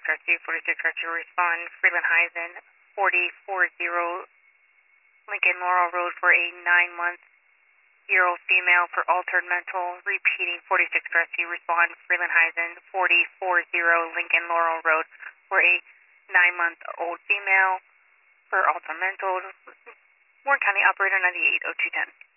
Rescue, 46 Rescue, respond. Freeland Heisen, 4040 Lincoln Laurel Road for a 9-month-year-old female for altered mental. Repeating, 46 Rescue, respond. Freeland Heisen, 4040 Lincoln Laurel Road for a 9-month-old female for altered mental. Warren County Operator 980210.